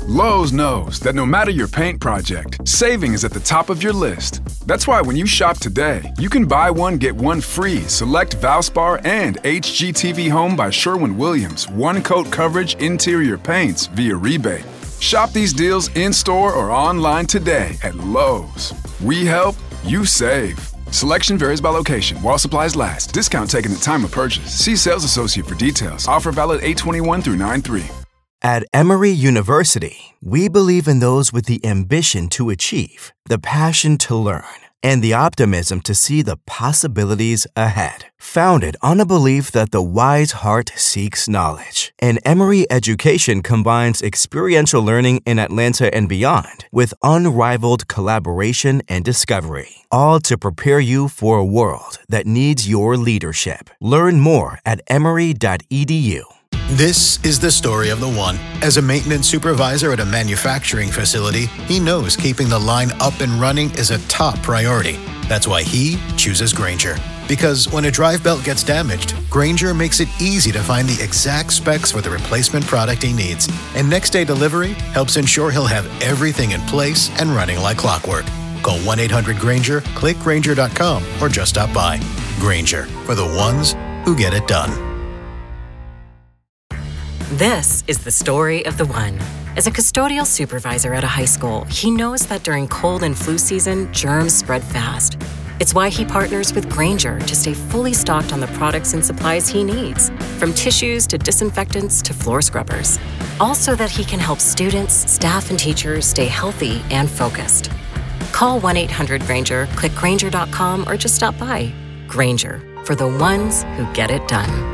Lowe's knows that no matter your paint project, saving is at the top of your list. That's why when you shop today, you can buy one, get one free. Select Valspar and HGTV Home by Sherwin-Williams. One-coat coverage interior paints via rebate. Shop these deals in-store or online today at Lowe's. We help, you save. Selection varies by location. While supplies last. Discount taken at time of purchase. See sales associate for details. Offer valid 8/21 through 9/3. At Emory University, we believe in those with the ambition to achieve, the passion to learn, and the optimism to see the possibilities ahead. Founded on a belief that the wise heart seeks knowledge, and Emory education combines experiential learning in Atlanta and beyond with unrivaled collaboration and discovery, all to prepare you for a world that needs your leadership. Learn more at emory.edu. This is the story of the one. As a maintenance supervisor at a manufacturing facility, he knows keeping the line up and running is a top priority. That's why he chooses Grainger. Because when a drive belt gets damaged, Grainger makes it easy to find the exact specs for the replacement product he needs. And next day delivery helps ensure he'll have everything in place and running like clockwork. Call 1-800-GRAINGER, click Grainger.com, or just stop by. Grainger, for the ones who get it done. This is the story of the one. As a custodial supervisor at a high school, he knows that during cold and flu season, germs spread fast. It's why he partners with Grainger to stay fully stocked on the products and supplies he needs, from tissues to disinfectants to floor scrubbers. All so that he can help students, staff, and teachers stay healthy and focused. Call 1-800-GRAINGER, click Grainger.com, or just stop by. Grainger, for the ones who get it done.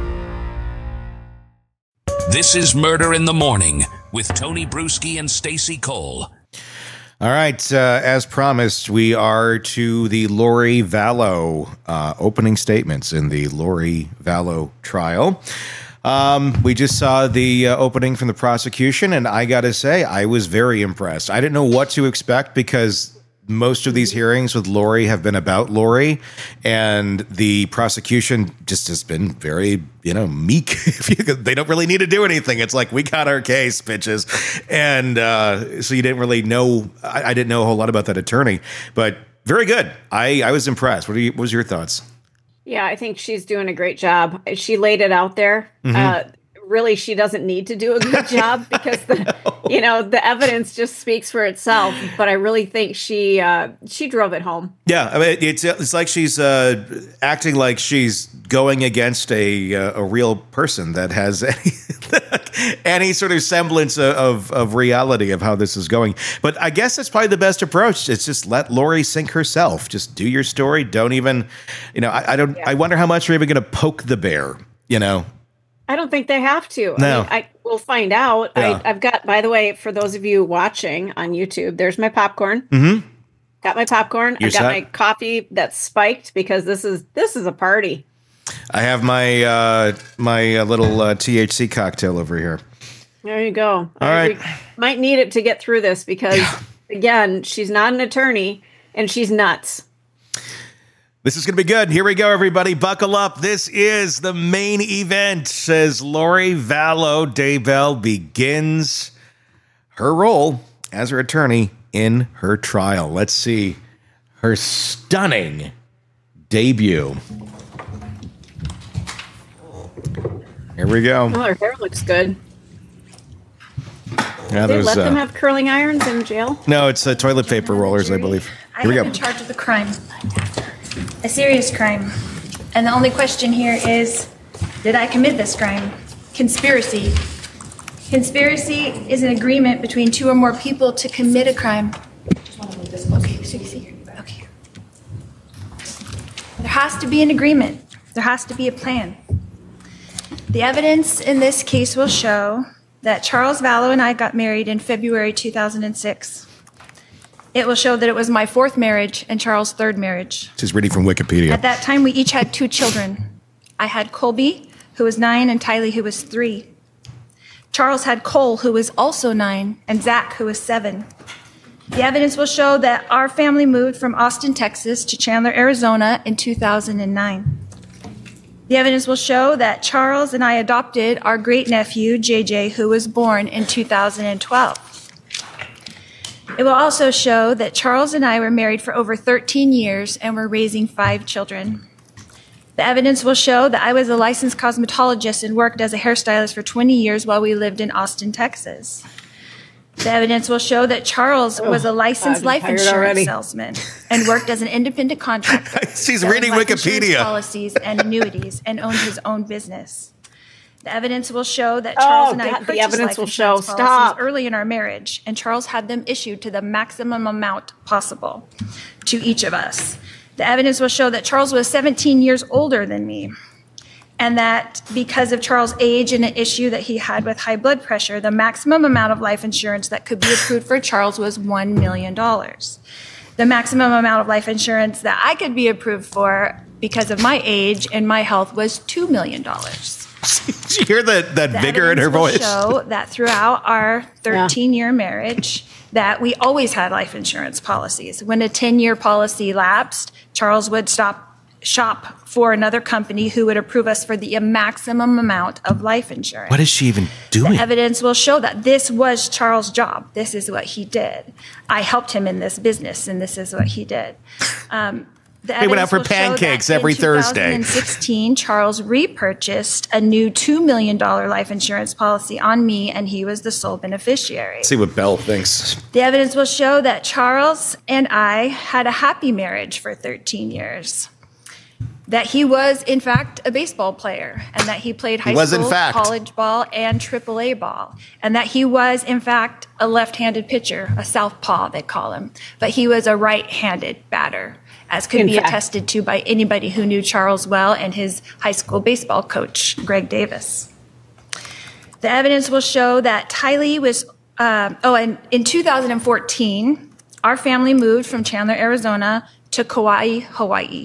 This is Murder in the Morning with Tony Bruschi and Stacey Cole. All right, as promised, we are to the Lori Vallow opening statements in the Lori Vallow trial. We just saw the opening from the prosecution, and I got to say, I was very impressed. I didn't know what to expect because most of these hearings with Lori have been about Lori, and the prosecution just has been very, meek. They don't really need to do anything. It's like, we got our case, bitches. And so you didn't really know. I didn't know a whole lot about that attorney, but very good. I was impressed. What was your thoughts? Yeah, I think she's doing a great job. She laid it out there. Mm-hmm. Really, she doesn't need to do a good job because the evidence just speaks for itself. But I really think she drove it home. Yeah, I mean, it's like she's acting like she's going against a real person that has any sort of semblance of reality of how this is going. But I guess that's probably the best approach. It's just let Lori sink herself. Just do your story. Don't even, I don't. Yeah. I wonder how much you're even going to poke the bear. I don't think they have to. No. We'll find out. Yeah. I've got, by the way, for those of you watching on YouTube, there's my popcorn. Mm-hmm. Got my popcorn. I've got my coffee that's spiked because this is a party. I have my my little THC cocktail over here. There you go. All right. We might need it to get through this because, again, she's not an attorney and she's nuts. This is going to be good. Here we go, everybody. Buckle up. This is the main event as Lori Vallow Daybell begins her role as her attorney in her trial. Let's see her stunning debut. Here we go. Oh, her hair looks good. Yeah, they let them have curling irons in jail? No, it's toilet paper rollers, I believe. Here we go. I'm in charge of the crime. A serious crime. And the only question here is, did I commit this crime? Conspiracy. Conspiracy is an agreement between two or more people to commit a crime. Okay, so you see. Okay. There has to be an agreement. There has to be a plan. The evidence in this case will show that Charles Vallow and I got married in February 2006. It will show that it was my fourth marriage and Charles' third marriage. Just reading from Wikipedia. At that time, we each had 2 children. I had Colby, who was 9, and Tylee, who was 3. Charles had Cole, who was also 9, and Zach, who was 7. The evidence will show that our family moved from Austin, Texas to Chandler, Arizona in 2009. The evidence will show that Charles and I adopted our great-nephew, JJ, who was born in 2012. It will also show that Charles and I were married for over 13 years and were raising 5 children. The evidence will show that I was a licensed cosmetologist and worked as a hairstylist for 20 years while we lived in Austin, Texas. The evidence will show that Charles was a licensed life insurance salesman and worked as an independent contractor. She's reading Wikipedia. Policies and annuities and owned his own business. The evidence will show that Charles and I purchased life insurance policies early in our marriage, and Charles had them issued to the maximum amount possible to each of us. The evidence will show that Charles was 17 years older than me, and that because of Charles' age and an issue that he had with high blood pressure, the maximum amount of life insurance that could be approved for Charles was $1 million. The maximum amount of life insurance that I could be approved for because of my age and my health was $2 million. Did you hear that vigor in her voice? The evidence will show that throughout our 13-year marriage, that we always had life insurance policies. When a 10-year policy lapsed, Charles would shop for another company who would approve us for the maximum amount of life insurance. What is she even doing? The evidence will show that this was Charles' job. This is what he did. I helped him in this business, and this is what he did. They went out for pancakes every Thursday. In 2016, Charles repurchased a new $2 million life insurance policy on me, and he was the sole beneficiary. Let's see what Belle thinks. The evidence will show that Charles and I had a happy marriage for 13 years. That he was, in fact, a baseball player, and that he played high school, college ball, and AAA ball, and that he was, in fact, a left-handed pitcher, a southpaw, they call him, but he was a right-handed batter, as could be attested to by anybody who knew Charles well and his high school baseball coach, Greg Davis. The evidence will show that Tylee was, and in 2014, our family moved from Chandler, Arizona to Kauai, Hawaii.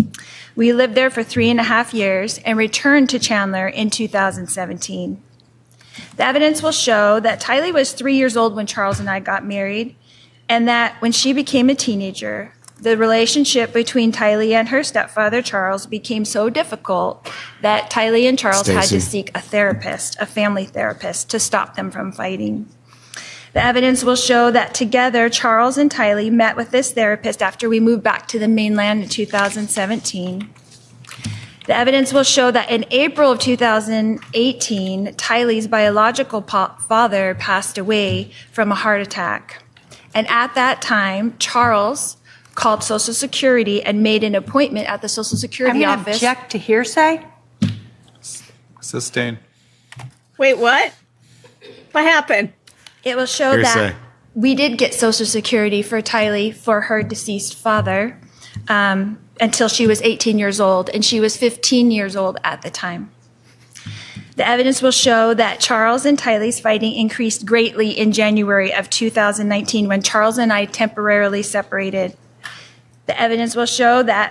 We lived there for 3.5 years and returned to Chandler in 2017. The evidence will show that Tylee was 3 years old when Charles and I got married, and that when she became a teenager, the relationship between Tylee and her stepfather, Charles, became so difficult that Tylee and Charles had to seek a therapist, a family therapist, to stop them from fighting. The evidence will show that together, Charles and Tylee met with this therapist after we moved back to the mainland in 2017. The evidence will show that in April of 2018, Tylee's biological father passed away from a heart attack. And at that time, Charles called Social Security and made an appointment at the Social Security office. I'm going to object to hearsay. Sustained. Wait, what? What happened? It will show that we did get Social Security for Tylee for her deceased father until she was 18 years old, and she was 15 years old at the time. The evidence will show that Charles and Tylee's fighting increased greatly in January of 2019 when Charles and I temporarily separated. The evidence will show that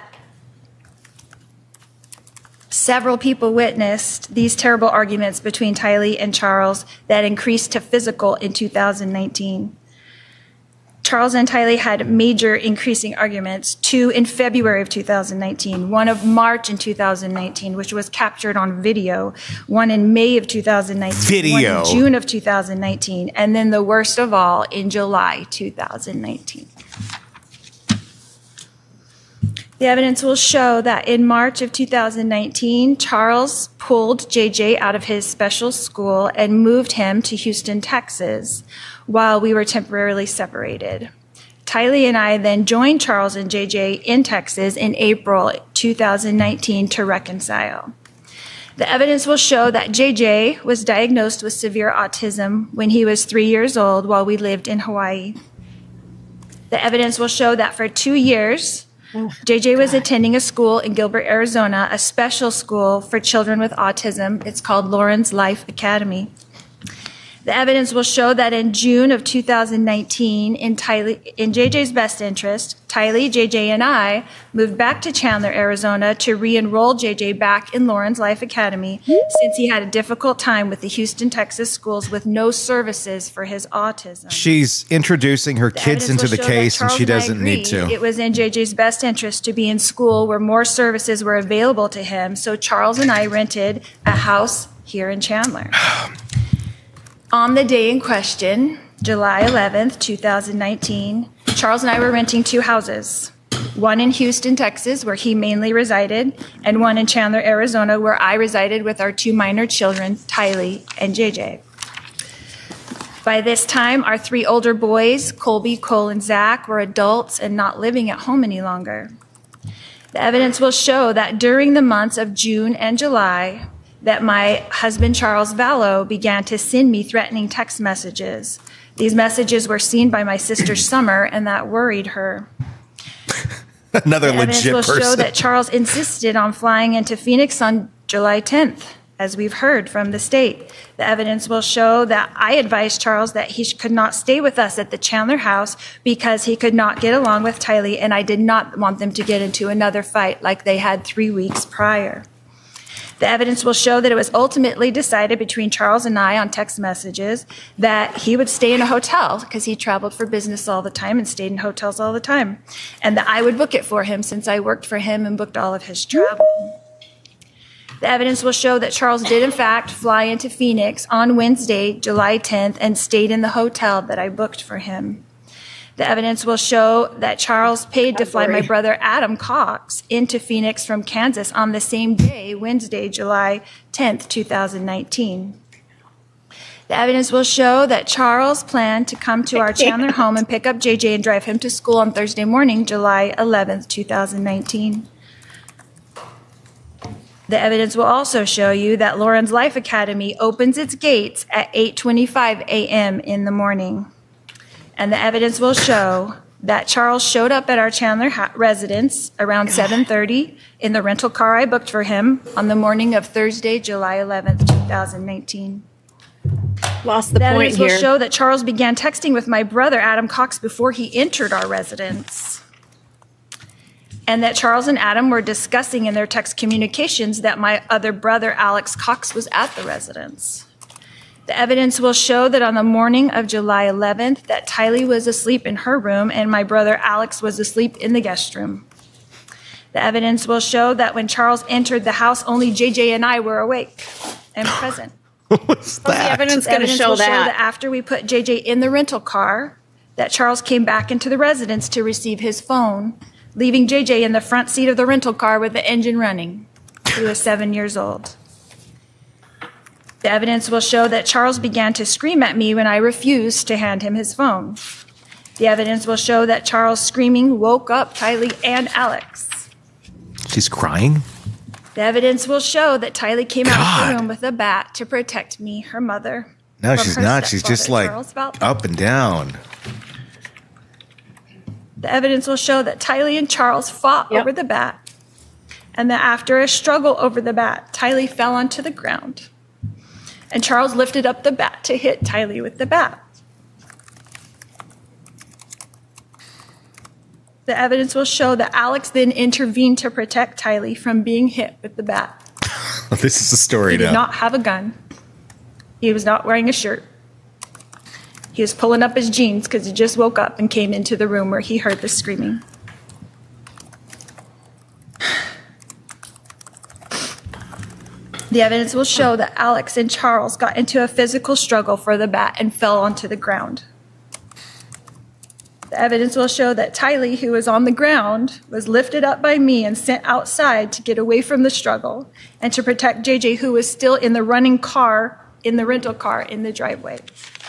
several people witnessed these terrible arguments between Tylee and Charles that increased to physical in 2019. Charles and Tylee had major increasing arguments, 2 in February of 2019, 1 of March in 2019, which was captured on video, 1 in May of 2019, 1 in June of 2019, and then the worst of all in July 2019. The evidence will show that in March of 2019, Charles pulled JJ out of his special school and moved him to Houston, Texas, while we were temporarily separated. Tylee and I then joined Charles and JJ in Texas in April 2019 to reconcile. The evidence will show that JJ was diagnosed with severe autism when he was 3 years old while we lived in Hawaii. The evidence will show that for 2 years, JJ was attending a school in Gilbert, Arizona, a special school for children with autism. It's called Lawrence Life Academy. The evidence will show that in June of 2019, in JJ's best interest, Tylee, JJ, and I moved back to Chandler, Arizona to re-enroll JJ back in Lawrence Life Academy since he had a difficult time with the Houston, Texas schools with no services for his autism. She's introducing her kids into the case and she doesn't need to. It was in JJ's best interest to be in school where more services were available to him, so Charles and I rented a house here in Chandler. On the day in question, July 11th, 2019, Charles and I were renting 2 houses, one in Houston, Texas, where he mainly resided, and one in Chandler, Arizona, where I resided with our 2 minor children, Tylee and JJ. By this time, our 3 older boys, Colby, Cole, and Zach, were adults and not living at home any longer. The evidence will show that during the months of June and July, that my husband, Charles Vallow, began to send me threatening text messages. These messages were seen by my sister Summer, and that worried her. Another The evidence legit will person. show that Charles insisted on flying into Phoenix on July 10th, as we've heard from the state. The evidence will show that I advised Charles that he could not stay with us at the Chandler house because he could not get along with Tylee, and I did not want them to get into another fight like they had 3 weeks prior. The evidence will show that it was ultimately decided between Charles and I on text messages that he would stay in a hotel because he traveled for business all the time and stayed in hotels all the time, and that I would book it for him since I worked for him and booked all of his travel. The evidence will show that Charles did, in fact, fly into Phoenix on Wednesday, July 10th, and stayed in the hotel that I booked for him. The evidence will show that Charles paid to fly my brother Adam Cox into Phoenix from Kansas on the same day, Wednesday, July 10th, 2019. The evidence will show that Charles planned to come to our Chandler home and pick up JJ and drive him to school on Thursday morning, July 11th, 2019. The evidence will also show you that Lauren's Life Academy opens its gates at 8:25 a.m. in the morning. And the evidence will show that Charles showed up at our Chandler residence around 7:30 in the rental car I booked for him on the morning of Thursday, July 11th, 2019. Lost the The point evidence will here. show that Charles began texting with my brother, Adam Cox, before he entered our residence. And that Charles and Adam were discussing in their text communications that my other brother, Alex Cox, was at the residence. The evidence will show that on the morning of July 11th, that Tylee was asleep in her room and my brother Alex was asleep in the guest room. The evidence will show that when Charles entered the house, only JJ and I were awake and present. What's The that? evidence The going to evidence show will show that that. after we put JJ in the rental car, that Charles came back into the residence to receive his phone, leaving JJ in the front seat of the rental car with the engine running. He was 7 years old. The evidence will show that Charles began to scream at me when I refused to hand him his phone. The evidence will show that Charles' screaming woke up Tylee and Alex. She's crying? The evidence will show that Tylee came out of God. the room with a bat to protect me, her mother. No, from she's her not. She's just stepfather, like Charles Vallow. up and down. The evidence will show that Tylee and Charles fought Yep. over the bat, and that after a struggle over the bat, Tylee fell onto the ground. And Charles lifted up the bat to hit Tylee with the bat. The evidence will show that Alex then intervened to protect Tylee from being hit with the bat. This is a story He did now. not have a gun. He was not wearing a shirt. He was pulling up his jeans because he just woke up and came into the room where he heard the screaming. The evidence will show that Alex and Charles got into a physical struggle for the bat and fell onto the ground. The evidence will show that Tylee, who was on the ground, was lifted up by me and sent outside to get away from the struggle and to protect JJ, who was still in the running car, in the rental car in the driveway.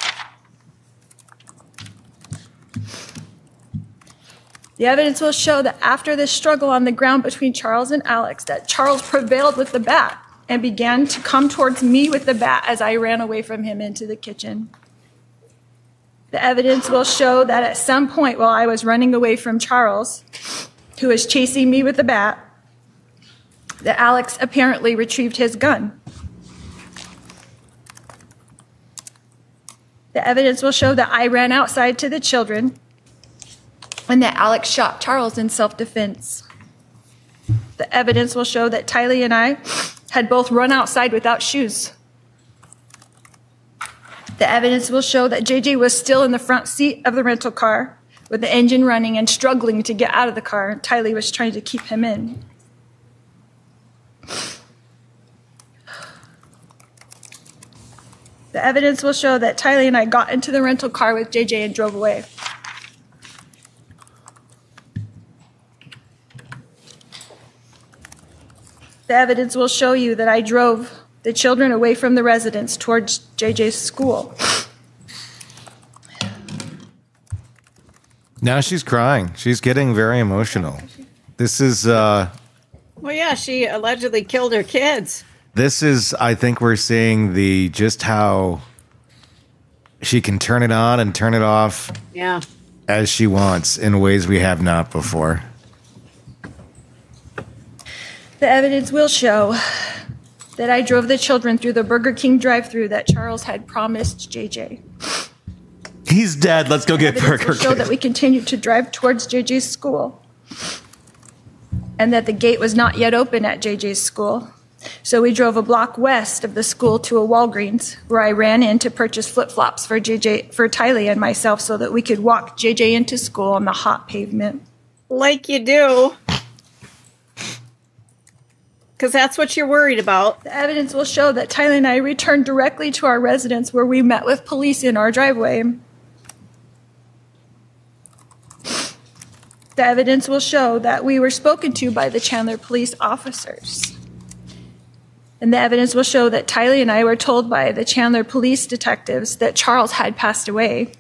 The evidence will show that after this struggle on the ground between Charles and Alex, that Charles prevailed with the bat and began to come towards me with the bat as I ran away from him into the kitchen. The evidence will show that at some point while I was running away from Charles, who was chasing me with the bat, that Alex apparently retrieved his gun. The evidence will show that I ran outside to the children and that Alex shot Charles in self-defense. The evidence will show that Tylee and I had both run outside without shoes. The evidence will show that JJ was still in the front seat of the rental car with the engine running and struggling to get out of the car. Tylee was trying to keep him in. The evidence will show that Tylee and I got into the rental car with JJ and drove away. The evidence will show you that I drove the children away from the residence towards JJ's school. Now she's crying. She's getting very emotional. This is Well, yeah, she allegedly killed her kids. this is I think we're seeing the just how she can turn it on and turn it off Yeah. as she wants in ways we have not before. The evidence will show that I drove the children through the Burger King drive-thru that Charles had promised JJ. He's dead. Let's go get Evidence Burger will show King. that we continued to drive towards JJ's school and that the gate was not yet open at JJ's school. So we drove a block west of the school to a Walgreens where I ran in to purchase flip-flops for Tylee and myself so that we could walk JJ into school on the hot pavement. Like you do. Because that's what you're worried about. The evidence will show that Tylee and I returned directly to our residence where we met with police in our driveway. The evidence will show that we were spoken to by the Chandler police officers. And the evidence will show that Tylee and I were told by the Chandler police detectives that Charles had passed away.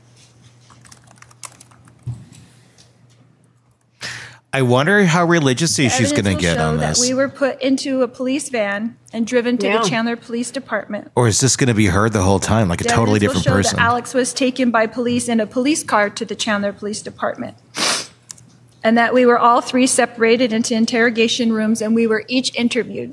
I wonder how religious she's going to get on That this. we were put into a police van and driven to Yeah. the Chandler Police Department. Or is this going to be her the whole time, like a The totally evidence different will show person? That Alex was taken by police in a police car to the Chandler Police Department. And that we were all three separated into interrogation rooms and we were each interviewed.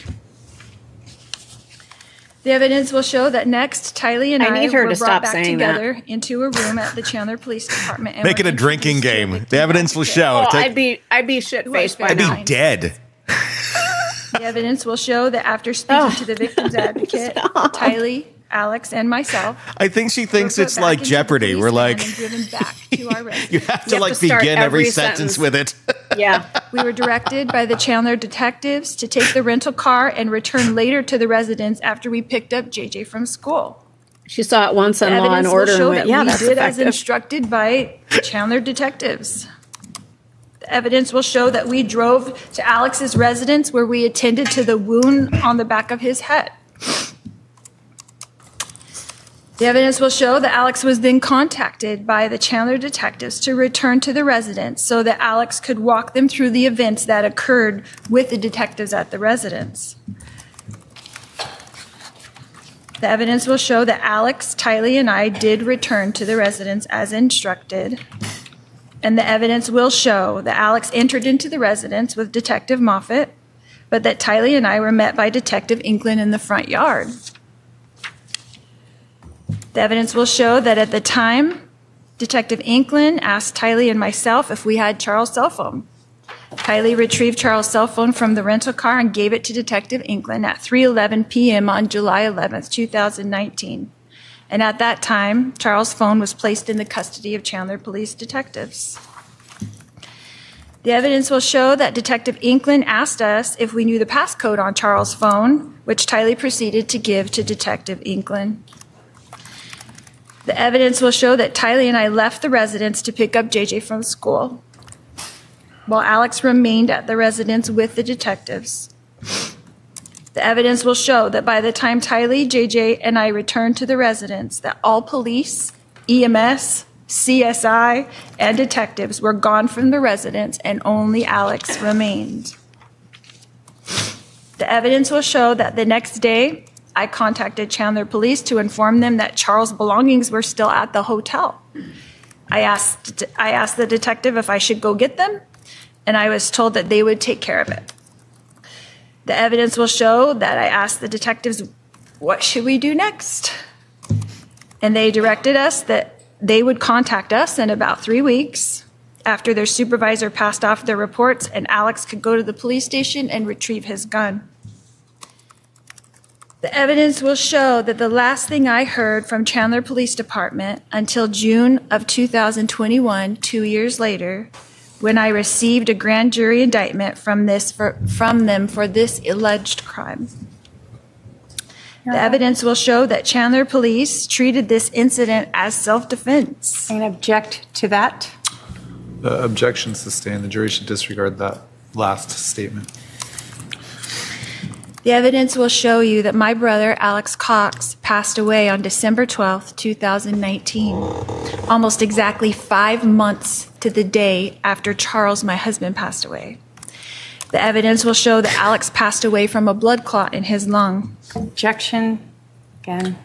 The evidence will show that next, Tylee and I I need her were to brought stop back saying together into a room at the Chandler Police Department. And Make were it a drinking introduced to a game. victim The evidence will advocate. show. Oh, I'd be shit faced by I'd now. be dead. The evidence will show that after speaking to the victim's advocate, Tylee, Alex, and myself, I think she thinks were put it's back like into the Jeopardy. police We're van like, and driven back to our residence. you have to have like to start begin every every sentence sentence. with it. Yeah. We were directed by the Chandler detectives to take the rental car and return later to the residence after we picked up JJ from school. She saw it once The on Law and evidence will Order and show went, that yeah, we that's did as effective. instructed by the Chandler detectives. The evidence will show that we drove to Alex's residence where we attended to the wound on the back of his head. The evidence will show that Alex was then contacted by the Chandler detectives to return to the residence so that Alex could walk them through the events that occurred with the detectives at the residence. The evidence will show that Alex, Tylee, and I did return to the residence as instructed. And the evidence will show that Alex entered into the residence with Detective Moffat, but that Tylee and I were met by Detective Inkland in the front yard. The evidence will show that at the time, Detective Inkland asked Tylee and myself if we had Charles' cell phone. Tylee retrieved Charles' cell phone from the rental car and gave it to Detective Inkland at 3:11 p.m. on July 11th, 2019. And at that time, Charles' phone was placed in the custody of Chandler police detectives. The evidence will show that Detective Inkland asked us if we knew the passcode on Charles' phone, which Tylee proceeded to give to Detective Inkland. The evidence will show that Tylee and I left the residence to pick up JJ from school, while Alex remained at the residence with the detectives. The evidence will show that by the time Tylee, JJ, and I returned to the residence, that all police, EMS, CSI, and detectives were gone from the residence and only Alex remained. The evidence will show that the next day, I contacted Chandler Police to inform them that Charles' belongings were still at the hotel. I asked the detective if I should go get them, and I was told that they would take care of it. The evidence will show that I asked the detectives, what should we do next? And they directed us that they would contact us in about 3 weeks after their supervisor passed off their reports and Alex could go to the police station and retrieve his gun. The evidence will show that the last thing I heard from Chandler Police Department until June of 2021, 2 years later, when I received a grand jury indictment from them for this alleged crime. The evidence will show that Chandler police treated this incident as self-defense. I'm going to object to that. Objection sustained. The jury should disregard that last statement. The evidence will show you that my brother, Alex Cox, passed away on December 12th, 2019, almost exactly 5 months to the day after Charles, my husband, passed away. The evidence will show that Alex passed away from a blood clot in his lung. Objection. Again.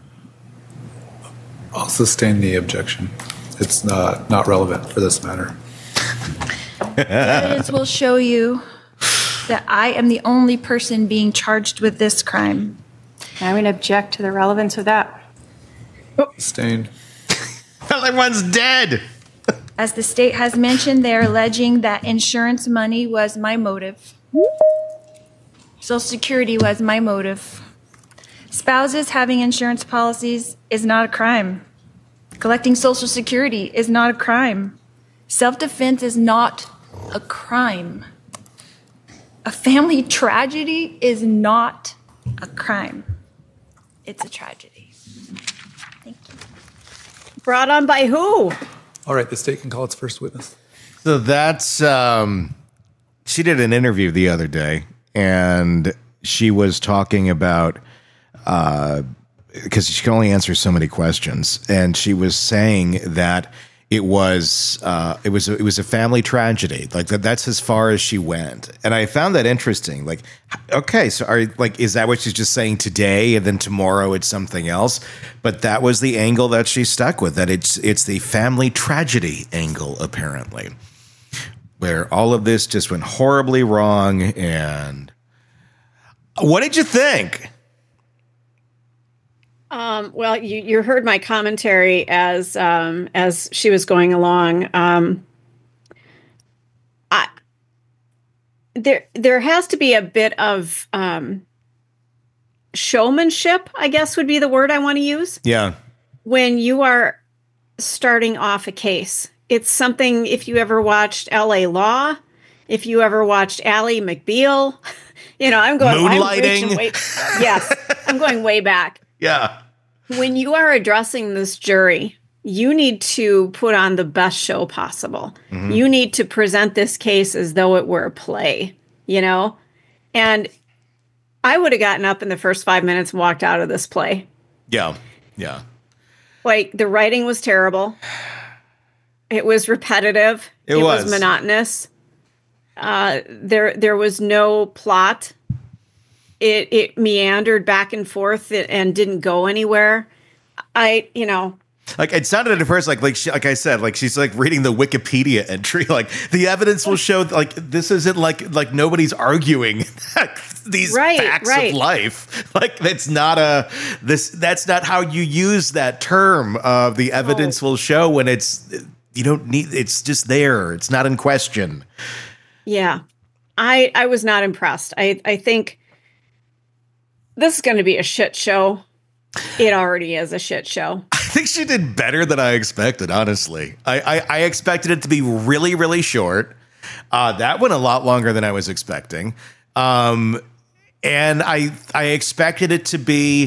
I'll sustain the objection. It's not relevant for this matter. The evidence will show you that I am the only person being charged with this crime. I'm going to object to the relevance of that. Sustained. Everyone's dead. As the state has mentioned, they are alleging that insurance money was my motive. Social Security was my motive. Spouses having insurance policies is not a crime. Collecting Social Security is not a crime. Self-defense is not a crime. A family tragedy is not a crime. It's a tragedy. Thank you. Brought on by who? All right, the state can call its first witness. So that's she did an interview the other day, and she was talking about because she can only answer so many questions, and she was saying that it was a family tragedy. Like that's as far as she went, and I found that interesting. Like, okay, so is that what she's just saying today, and then tomorrow it's something else? But that was the angle that she stuck with. That it's the family tragedy angle, apparently, where all of this just went horribly wrong. And what did you think? Well, you heard my commentary as she was going along. There has to be a bit of showmanship, I guess would be the word I want to use. Yeah. When you are starting off a case, it's something. If you ever watched L.A. Law, if you ever watched Ally McBeal, I'm going Moonlighting. Yes, I'm going way back. Yeah. When you are addressing this jury, you need to put on the best show possible. Mm-hmm. You need to present this case as though it were a play, And I would have gotten up in the first 5 minutes and walked out of this play. Yeah. Yeah. Like, the writing was terrible. It was repetitive. It was monotonous. There was no plot. It meandered back and forth and didn't go anywhere. Like, it sounded at first like I said, like she's like reading the Wikipedia entry. Like, the evidence will show like this isn't like nobody's arguing these facts of life. Like, that's not how you use that term. The evidence will show when it's just there. It's not in question. Yeah, I was not impressed. I think this is going to be a shit show. It already is a shit show. I think she did better than I expected, honestly. I expected it to be really, really short. That went a lot longer than I was expecting. And I expected it to be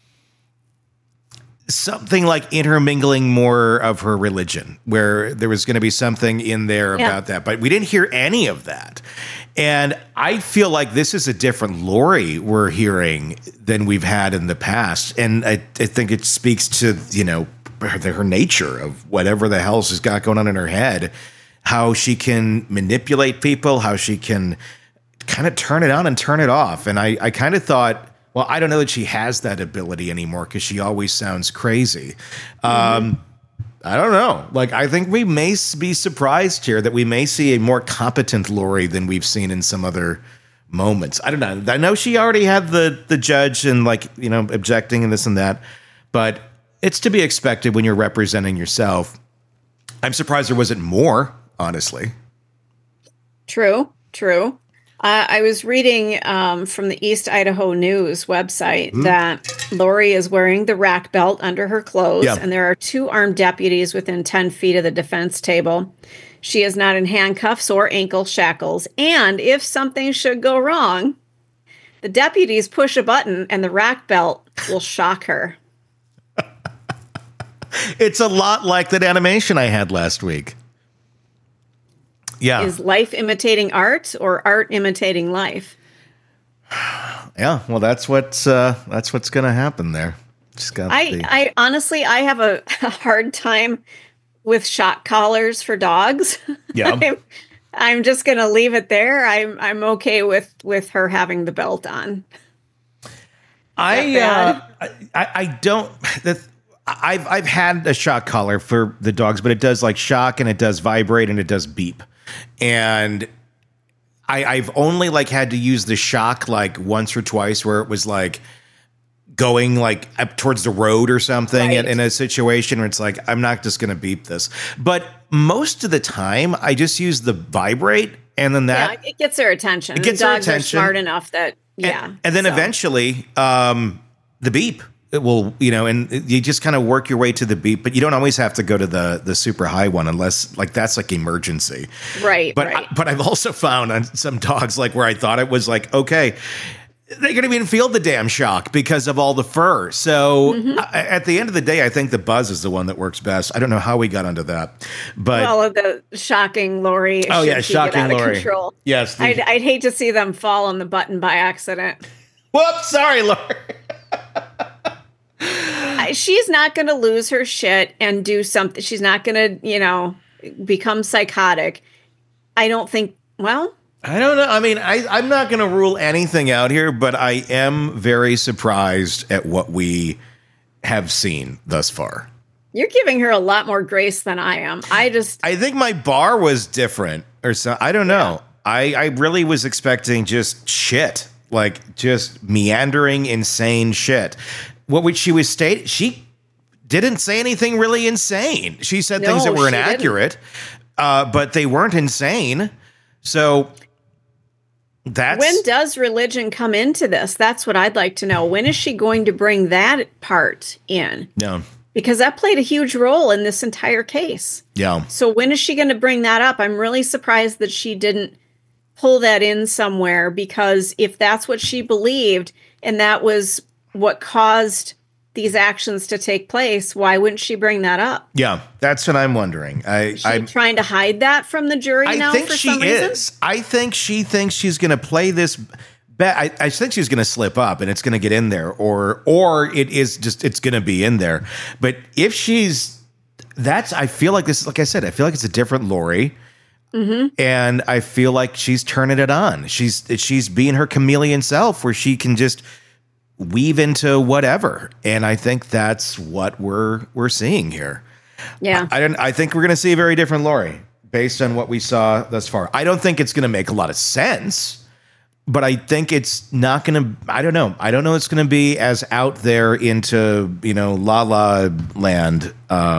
something like intermingling more of her religion, where there was going to be something in there about that. But we didn't hear any of that. And I feel like this is a different Lori we're hearing than we've had in the past. And I think it speaks to, her nature of whatever the hell she's got going on in her head, how she can manipulate people, how she can kind of turn it on and turn it off. And I kind of thought, well, I don't know that she has that ability anymore because she always sounds crazy. I don't know. Like, I think we may be surprised here that we may see a more competent Lori than we've seen in some other moments. I don't know. I know she already had the judge and objecting and this and that, but it's to be expected when you're representing yourself. I'm surprised there wasn't more, honestly. True. I was reading from the East Idaho News website that Lori is wearing the rack belt under her clothes, and there are 2 armed deputies within 10 feet of the defense table. She is not in handcuffs or ankle shackles, and if something should go wrong, The deputies push a button and the rack belt will shock her. It's a lot like that animation I had last week. Yeah. Is life imitating art or art imitating life? Yeah, well, that's what's going to happen there. I honestly, I have a hard time with shock collars for dogs. Yeah. I'm just going to leave it there. I'm okay with her having the belt on. I don't. I've had a shock collar for the dogs, but it does like shock and it does vibrate and it does beep, and I've only like had to use the shock like once or twice where it was like going like up towards the road or something in a situation where it's like, I'm not just going to beep this. But most of the time I just use the vibrate and then that it gets their attention. It gets their attention. Dogs are smart enough that, and then eventually the beep. It will, and you just kind of work your way to the beep, but you don't always have to go to the super high one unless like that's like emergency. Right. But I've also found on some dogs like where I thought it was like, okay, they couldn't even feel the damn shock because of all the fur. So at the end of the day, I think the buzz is the one that works best. I don't know how we got onto that, but all of the shocking Lori. Oh yeah, shocking Lori. Control. Yes, I'd hate to see them fall on the button by accident. Whoops, sorry, Lori. She's not going to lose her shit and do something. She's not going to, become psychotic. I don't think. Well, I don't know. I mean, I'm not going to rule anything out here, but I am very surprised at what we have seen thus far. You're giving her a lot more grace than I am. I think my bar was different or so. I don't know. I really was expecting just shit, like just meandering, insane shit. She didn't say anything really insane. She said things that were inaccurate, but they weren't insane. So when does religion come into this? That's what I'd like to know. When is she going to bring that part in? No. Because that played a huge role in this entire case. Yeah. So when is she going to bring that up? I'm really surprised that she didn't pull that in somewhere, because if that's what she believed and that was what caused these actions to take place, why wouldn't she bring that up? Yeah, that's what I'm wondering. I'm trying to hide that from the jury now for some reason? I think she thinks she's going to play this bet. I think she's going to slip up and it's going to get in there, or it's going to be in there. But if I feel like this, like I said, I feel like it's a different Lori. Mm-hmm. And I feel like she's turning it on. She's being her chameleon self where she can just weave into whatever, and I think that's what we're seeing here. Yeah, I think we're going to see a very different Lori based on what we saw thus far. I don't think it's going to make a lot of sense, but I think it's not going to. I don't know. It's going to be as out there into La La Land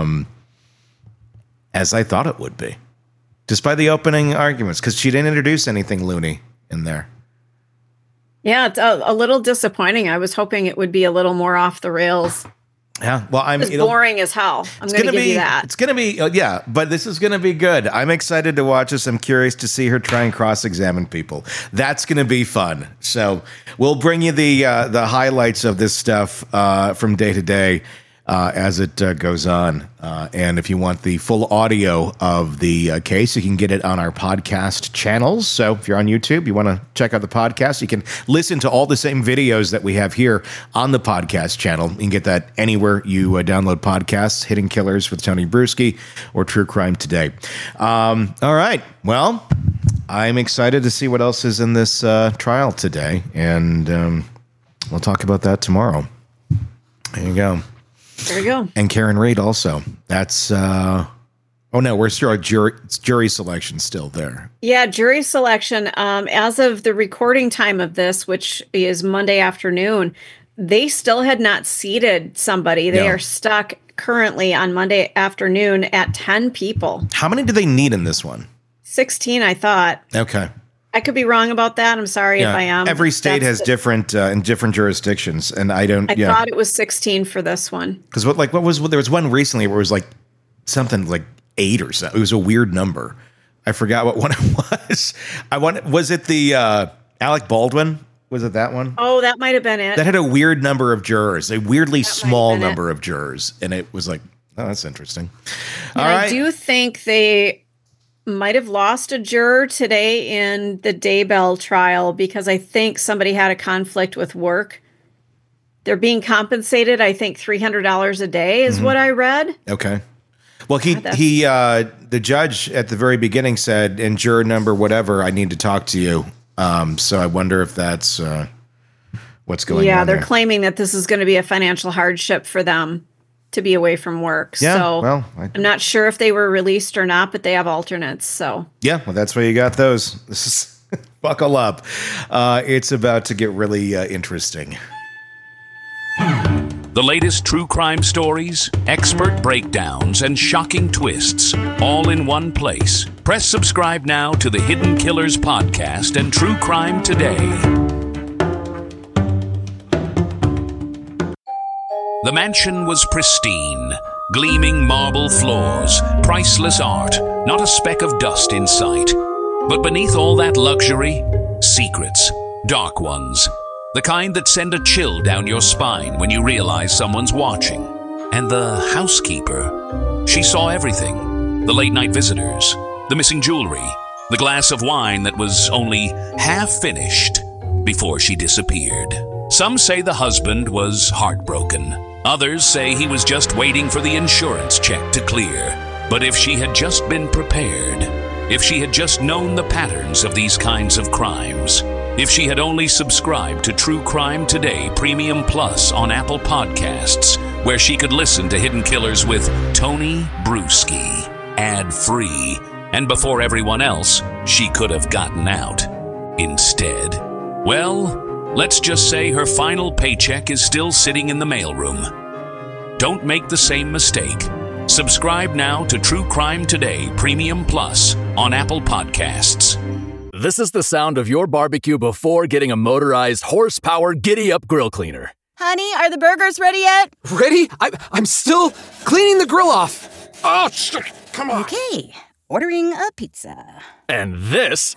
as I thought it would be, just by the opening arguments, because she didn't introduce anything loony in there. Yeah, it's a little disappointing. I was hoping it would be a little more off the rails. Yeah, well, it's boring as hell. I'm going to give you that. It's going to be, but this is going to be good. I'm excited to watch this. I'm curious to see her try and cross-examine people. That's going to be fun. So we'll bring you the highlights of this stuff from day to day as it goes on. And if you want the full audio of the case, you can get it on our podcast channels. So if you're on YouTube, you want to check out the podcast, you can listen to all the same videos that we have here on the podcast channel. You can get that anywhere you download podcasts, Hidden Killers with Tony Bruschi or True Crime Today. All right. Well, I'm excited to see what else is in this trial today. And we'll talk about that tomorrow. There you go. There we go. And Karen Reid also. That's where's your jury selection still there? Yeah, jury selection. As of the recording time of this, which is Monday afternoon, they still had not seated somebody. They are stuck currently on Monday afternoon at 10 people. How many do they need in this one? 16, I thought. Okay. I could be wrong about that. I'm sorry if I am. Every state has different in different jurisdictions, and I thought it was 16 for this one. Because there was one recently where it was like something like 8 or something. It was a weird number. I forgot what one it was. Was it the Alec Baldwin Was it that one? Oh, that might have been it. That had a weird number of jurors, a weirdly small number of jurors. And it was like, oh, that's interesting. All right. I do think they might have lost a juror today in the Daybell trial because I think somebody had a conflict with work. They're being compensated, I think, $300 a day is what I read. Okay. Well, the judge at the very beginning said, in juror number whatever, I need to talk to you. So I wonder if that's what's going on. Yeah, they're claiming that this is going to be a financial hardship for them to be away from work. Yeah, so well, I'm not sure if they were released or not, but they have alternates. So yeah, well, that's why you got those. This is buckle up. It's about to get really interesting. The latest true crime stories, expert breakdowns, and shocking twists, all in one place. Press subscribe now to the Hidden Killers podcast and True Crime Today. The mansion was pristine, gleaming marble floors, priceless art, not a speck of dust in sight. But beneath all that luxury, secrets, dark ones. The kind that send a chill down your spine when you realize someone's watching. And the housekeeper, she saw everything. The late-night visitors, the missing jewelry, the glass of wine that was only half finished before she disappeared. Some say the husband was heartbroken. Others say he was just waiting for the insurance check to clear. But if she had just been prepared, if she had just known the patterns of these kinds of crimes, if she had only subscribed to True Crime Today Premium Plus on Apple Podcasts, where she could listen to Hidden Killers with Tony Bruschi, ad-free, and before everyone else, she could have gotten out. Instead, well, let's just say her final paycheck is still sitting in the mailroom. Don't make the same mistake. Subscribe now to True Crime Today Premium Plus on Apple Podcasts. This is the sound of your barbecue before getting a motorized horsepower giddy-up grill cleaner. Honey, are the burgers ready yet? Ready? I'm still cleaning the grill off. Oh, come on. Okay, ordering a pizza. And this...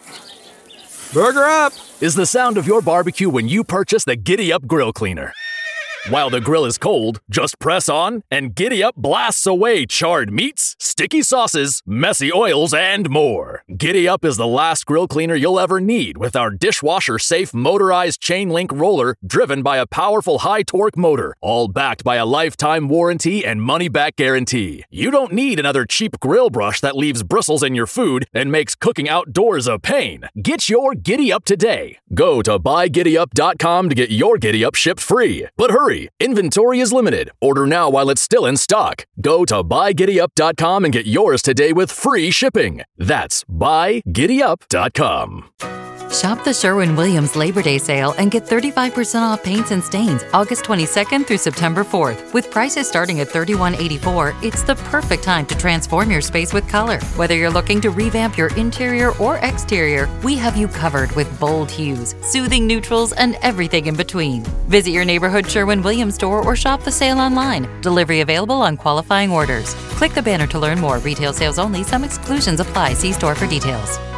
Burger up! ...is the sound of your barbecue when you purchase the giddy-up grill cleaner. While the grill is cold, just press on, and Giddy Up blasts away charred meats, sticky sauces, messy oils, and more. Giddy Up is the last grill cleaner you'll ever need with our dishwasher-safe motorized chain link roller driven by a powerful high-torque motor, all backed by a lifetime warranty and money-back guarantee. You don't need another cheap grill brush that leaves bristles in your food and makes cooking outdoors a pain. Get your Giddy Up today. Go to buygiddyup.com to get your Giddy Up shipped free. But hurry! Inventory is limited. Order now while it's still in stock. Go to buygiddyup.com and get yours today with free shipping. That's buygiddyup.com. Shop the Sherwin-Williams Labor Day sale and get 35% off paints and stains August 22nd through September 4th. With prices starting at $31.84, it's the perfect time to transform your space with color. Whether you're looking to revamp your interior or exterior, we have you covered with bold hues, soothing neutrals, and everything in between. Visit your neighborhood Sherwin-Williams store or shop the sale online. Delivery available on qualifying orders. Click the banner to learn more. Retail sales only. Some exclusions apply. See store for details.